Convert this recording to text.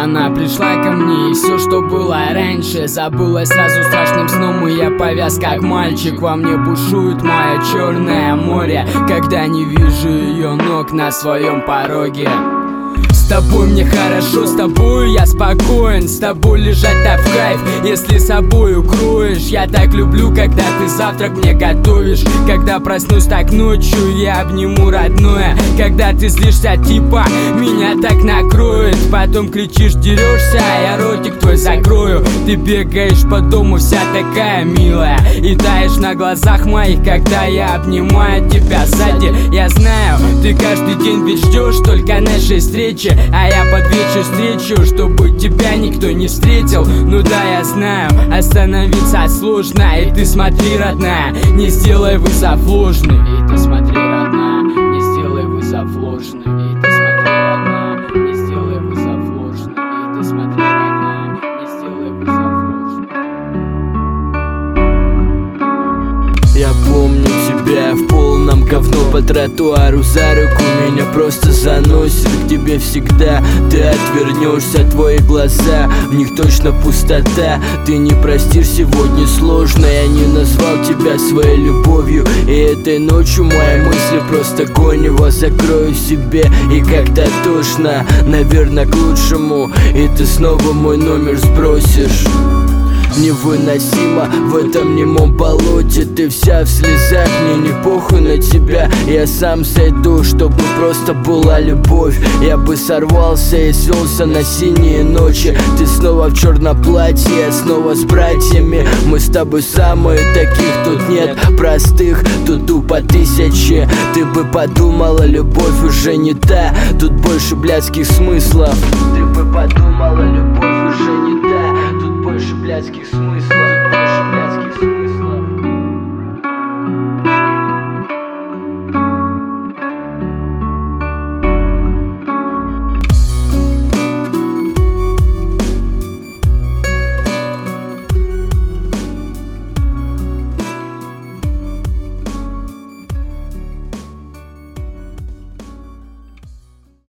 Она пришла ко мне, и все, что было раньше, забылось сразу страшным сном, и я повяз как мальчик. Во мне бушует мое черное море, когда не вижу ее ног на своем пороге. С тобой мне хорошо, с тобой я спокоен, с тобой лежать так в кайф, если собой укроешь. Я так люблю, когда ты завтрак мне готовишь, когда проснусь так ночью, я обниму родное. Когда ты злишься, типа меня так накроет, потом кричишь, дерешься, а я ротик твой закрою. Ты бегаешь по дому вся такая милая и таешь на глазах моих, когда я обнимаю тебя сзади. Я знаю, ты каждый день ведь ждешь только нашей встречи, а я под вечер встречу, чтобы тебя никто не встретил. Ну да, я знаю, остановиться сложно, и ты смотри, родная, не сделай вызов ложный. И ты смотри, родная, не сделай вызов ложный. И ты смотри, родная, не сделай вызов ложный. И ты смотри, родная, не сделай вызов ложный. Я помню тебя в полном говно по тротуару, за руку меня просто заносит к тебе всегда. Ты отвернешься, твои глаза, в них точно пустота. Ты не простишь, сегодня сложно, я не назвал тебя своей любовью, и этой ночью мои мысли просто гонь его закрою себе. И как-то тошно, наверное, к лучшему, и ты снова мой номер сбросишь. Невыносимо в этом немом болоте, ты вся в слезах, мне не похуй на тебя. Я сам сойду, чтобы просто была любовь. Я бы сорвался и свелся на синие ночи. Ты снова в черном платье, я снова с братьями. Мы с тобой самые, таких тут нет простых, тут тупо тысячи. Ты бы подумала, любовь уже не та, тут больше блядских смыслов. Ты бы подумала, любовь уже не та, тут больше блядских смыслов, больше блядских смыслов.